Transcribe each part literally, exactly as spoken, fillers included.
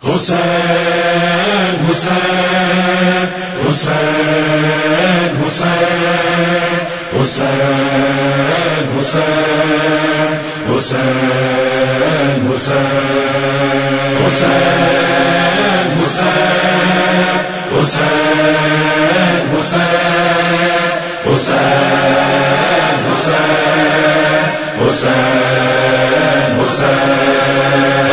حسین حسین حسین حسین حسین حسین حسین حسین حسین حسین حسین حسین حسین حسین حسین حسین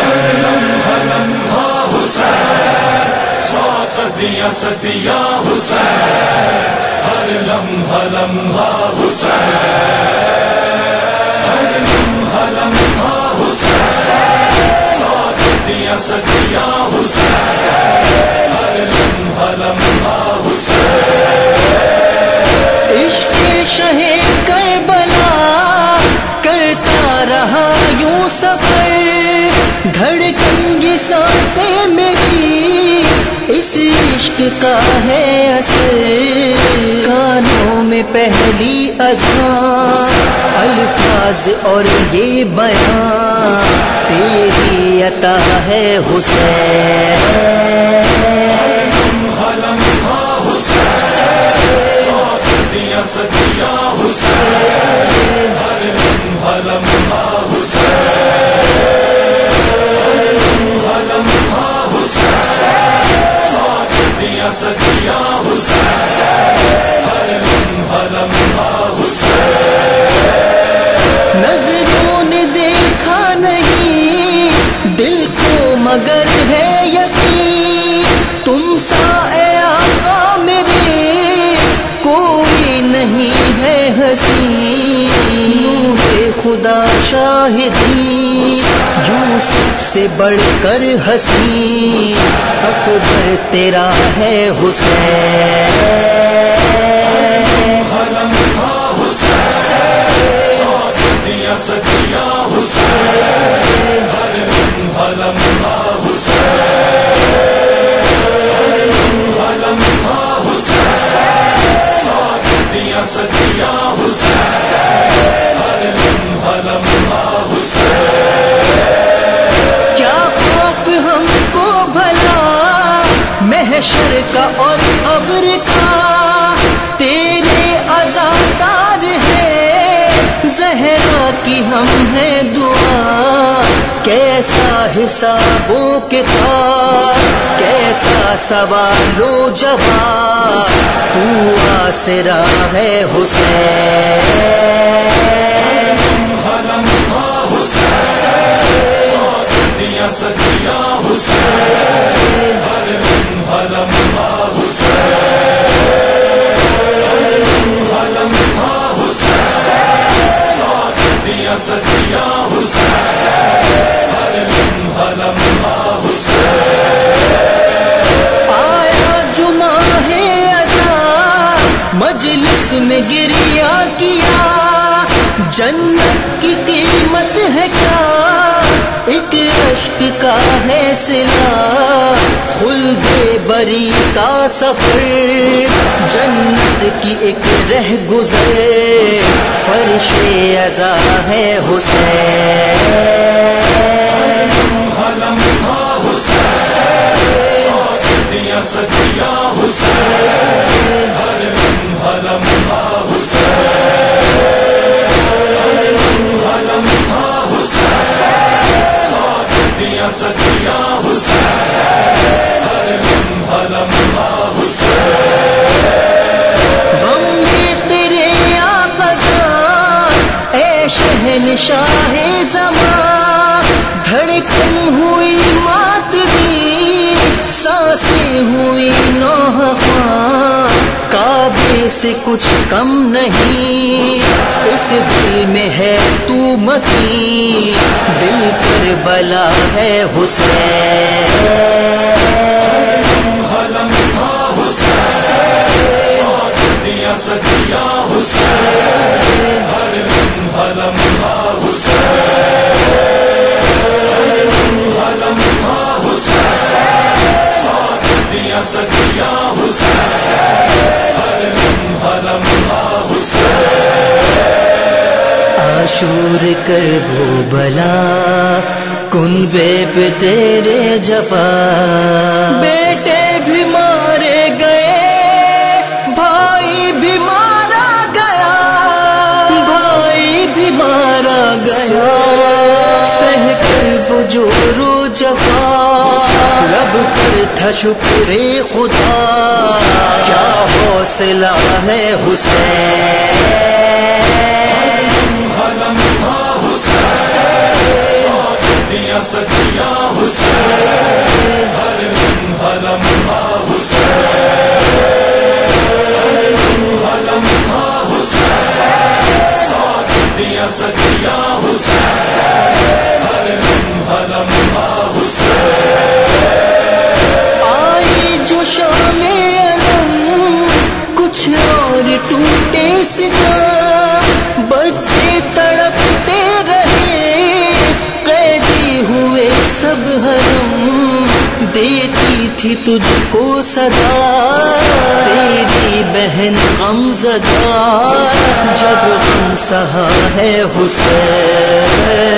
صدیاں صدیاں حسین، ہر لمحہ لمحہ حسین، ہر لمحہ لمحہ حسین، سو صدیاں صدیاں حسین، ہر لمحہ لمحہ حسین۔ عشق شہ کربلا کرتا رہا یوں سفر، دھڑکن یہ سانسیں میری اس عشق کا ہے اثر، کانوں میں پہلی اذان، الفاظ اور یہ بیان تیری عطا ہے حسین۔ لمحہ لمحہ حسین، سو صدیاں صدیاں حسین، ہر لمحہ لمحہ حسین، ہر لمحہ لمحہ صدیاں حسین، ہر لمحہ لمحہ حسین۔ نظروں نے دیکھا نہیں دل کو مگر ہے یقین، تم سا اے آقا میرے کوئی نہیں ہے حسین، نور خدا شاہدی یوسف سے بڑھ کر حسین، اکبر تیرا ہے حسین۔ لمحہ لمحہ حسین، سو صدیاں صدیاں حسین، ہر لمحہ لمحہ حسین، ہر لمحہ لمحہ حسین، سو صدیاں صدیاں حسین، ہر لمحہ لمحہ حسین۔ کیا خوف ہم کو بھلا محشر کا اور قبر کا، تیرے عزادار ہے زہرا کی ہم ہے دعا، کیسا حساب و کتاب کیسا سوال و جواب، تو آسرا ہے حسین۔ لمحہ لمحہ حسین، سو صدیاں صدیاں حسین، ہر لمحہ لمحہ حسین، ہر لمحہ لمحہ حسین، سو صدیاں صدیاں حسین، ہر لمحہ لمحہ حسین۔ آیا جمعہ ہے اذا مجلس میں گریا کیا، جنت کی قیمت ہے کیا ایک عشق کا ہے صلہ، خلد بری کا سفر جنت کی ایک رہ گزر، فرش عزا ہے حسین۔ لمحہ لمحہ حسین، سو صدیاں صدیاں حسین، ہر لمحہ لمحہ حسین، ہر لمحہ لمحہ حسین، سو صدیاں صدیاں حسین، ہر لمحہ لمحہ حسین۔ غم میں تیرے آقا جان اے شہنشاہ زمان، دھڑکن ہوئی مات بھی سانسیں ہوئی نوحفاں، کعبے سے کچھ کم نہیں اس دل میں ہے تو مکین، دل کربلا ہے حسین۔ لمحہ لمحہ حسین، سو صدیاں صدیاں حسین، ہر لمحہ لمحہ حسین، ہر لمحہ لمحہ حسین، سو صدیاں صدیاں حسین، ہر لمحہ لمحہ حسین۔ عاشور کربلا کنبے پہ تیرے جفا، بیٹے بھی مارے گئے، بھائی بھی مارا گیا، بھائی بھی مارا گیا، سہ کر وہ جور و جفا، رب پر تھا شکر خدا، کیا حوصلہ ہے حسین، سکیا حسین، ہر لمحہ لمحہ حسین، ہر لمحہ لمحہ حسین، ساز دیا سکیا حسین، ہر لمحہ لمحہ حسین، آئی جو شام علم کچھ اور ٹوٹے ستم، بچے تڑپتے سب حرم، دیتی تھی تجھ کو صدا تیری بہن غمزدہ، جب غم سہا ہے حسین،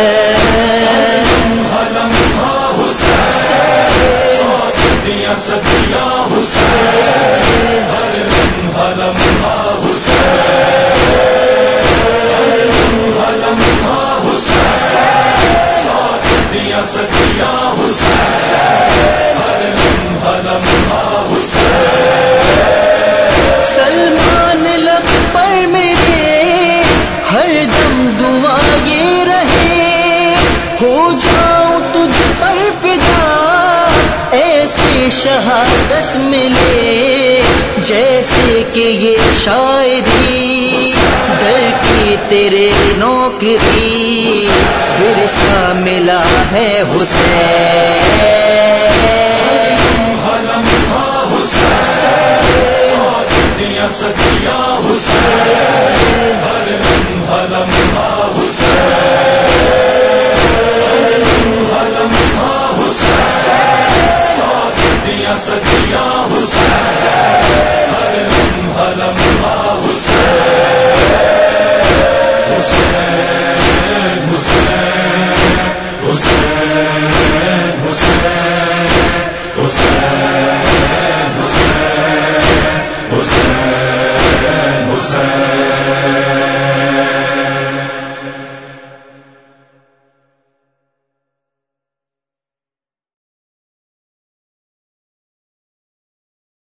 لمحہ حسین، ساز دیا سکیا حسین، ہر لمحہ لمحہ حسین، ہر لمحہ لمحہ حسین، ساز دیا سکیا حسین، ہر لمحہ لمحہ حسین، سلمان لب پر میرے ہر دم دعا یہ رہے، ہو جاؤں تجھ پر فدا، ایسی شہادت ملے جیسے کہ یہ شاعری، در کی تیرے نوکری، ورثہ ملا ہے حسین، لمحہ لمحہ حسین، ساز دیا سکیا